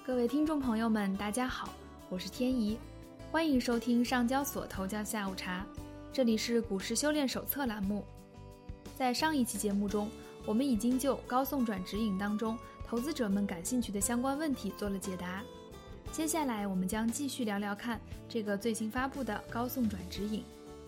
各位听众朋友们，大家好，我是天怡，欢迎收听上交所头条下午茶，这里是股市修炼手册栏目。在上一期节目中，我们已经就高送转指引当中投资者们感兴趣的相关问题做了解答。接下来我们将继续聊聊看这个最新发布的高送转指引。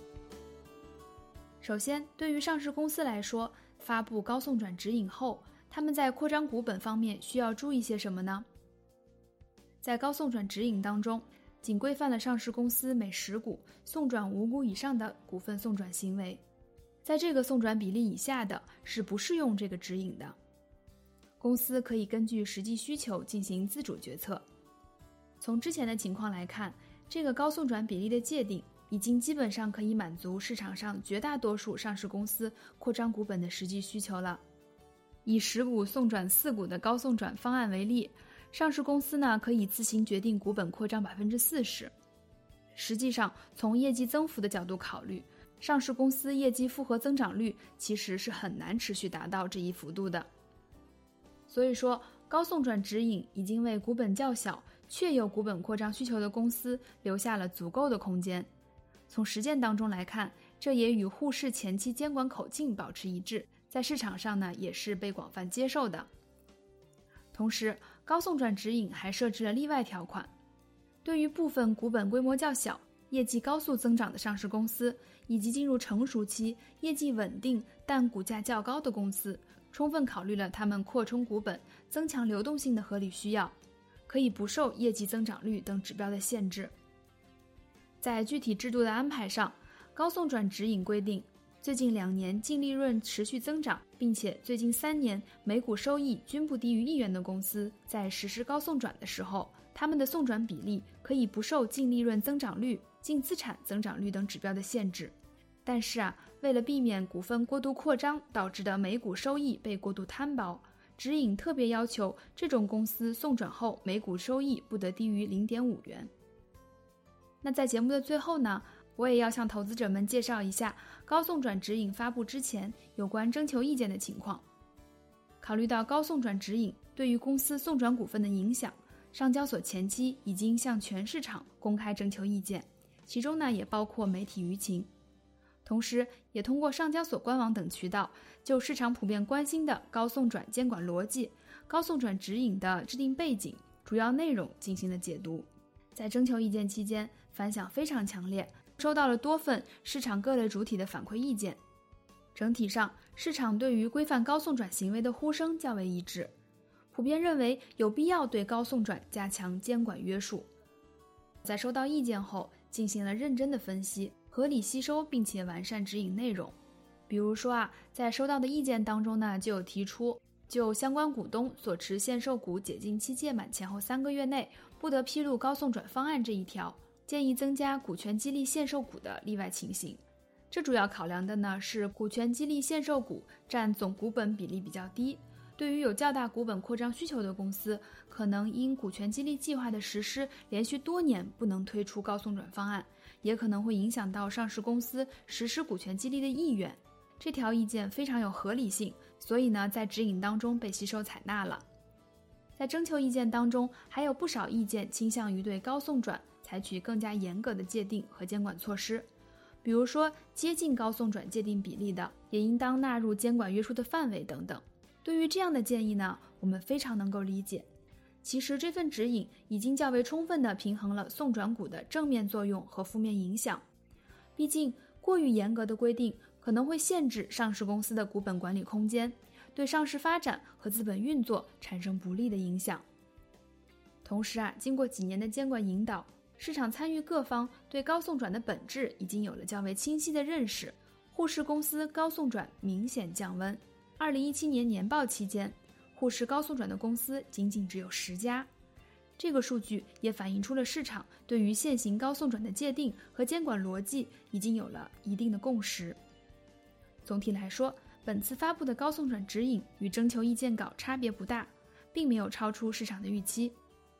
首先，对于上市公司来说，发布高送转指引后，他们在扩张股本方面需要注意些什么呢？在高送转指引当中，仅规范了上市公司每10股送转5股以上的股份送转行为，在这个送转比例以下的是不适用这个指引的。公司可以根据实际需求进行自主决策。从之前的情况来看，这个高送转比例的界定已经基本上可以满足市场上绝大多数上市公司扩张股本的实际需求了。以10股送转4股的高送转方案为例，上市公司呢可以自行决定股本扩张 40%。 实际上，从业绩增幅的角度考虑，上市公司业绩复合增长率其实是很难持续达到这一幅度的。所以说，高送转指引已经为股本较小确有股本扩张需求的公司留下了足够的空间。从实践当中来看，这也与沪市前期监管口径保持一致，在市场上呢也是被广泛接受的。同时，高送转指引还设置了例外条款，对于部分股本规模较小、业绩高速增长的上市公司，以及进入成熟期、业绩稳定但股价较高的公司，充分考虑了他们扩充股本、增强流动性的合理需要，可以不受业绩增长率等指标的限制。在具体制度的安排上，高送转指引规定，最近2年净利润持续增长，并且最近3年每股收益均不低于1元的公司，在实施高送转的时候，他们的送转比例可以不受净利润增长率、净资产增长率等指标的限制。但是为了避免股份过度扩张导致的每股收益被过度摊薄，指引特别要求这种公司送转后每股收益不得低于 0.5 元。那在节目的最后呢，我也要向投资者们介绍一下高送转指引发布之前有关征求意见的情况。考虑到高送转指引对于公司送转股份的影响，上交所前期已经向全市场公开征求意见，其中呢也包括媒体舆情。同时也通过上交所官网等渠道，就市场普遍关心的高送转监管逻辑、高送转指引的制定背景、主要内容进行了解读。在征求意见期间，反响非常强烈，收到了多份市场各类主体的反馈意见。整体上，市场对于规范高送转行为的呼声较为一致，普遍认为有必要对高送转加强监管约束。在收到意见后，进行了认真的分析，合理吸收并且完善指引内容。比如说在收到的意见当中呢，就有提出就相关股东所持限售股解禁期届满前后3个月内不得披露高送转方案这一条，建议增加股权激励限售股的例外情形。这主要考量的呢是股权激励限售股占总股本比例比较低，对于有较大股本扩张需求的公司，可能因股权激励计划的实施连续多年不能推出高送转方案，也可能会影响到上市公司实施股权激励的意愿。这条意见非常有合理性，所以呢在指引当中被吸收采纳了。在征求意见当中，还有不少意见倾向于对高送转采取更加严格的界定和监管措施，比如说接近高送转界定比例的，也应当纳入监管约束的范围等等。对于这样的建议呢，我们非常能够理解。其实这份指引已经较为充分地平衡了送转股的正面作用和负面影响。毕竟过于严格的规定可能会限制上市公司的股本管理空间，对上市发展和资本运作产生不利的影响。同时经过几年的监管引导，市场参与各方对高送转的本质已经有了较为清晰的认识，沪市公司高送转明显降温。2017年年报期间，沪市高送转的公司仅只有10家。这个数据也反映出了市场对于现行高送转的界定和监管逻辑已经有了一定的共识。总体来说，本次发布的高送转指引与征求意见稿差别不大，并没有超出市场的预期。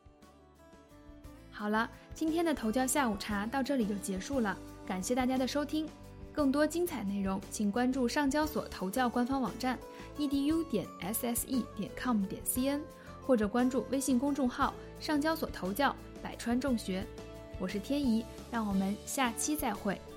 好了，今天的头条下午茶到这里就结束了，感谢大家的收听。更多精彩内容请关注上交所头教官方网站 edu.sse.com.cn， 或者关注微信公众号上交所头教百川众学。我是天怡，让我们下期再会。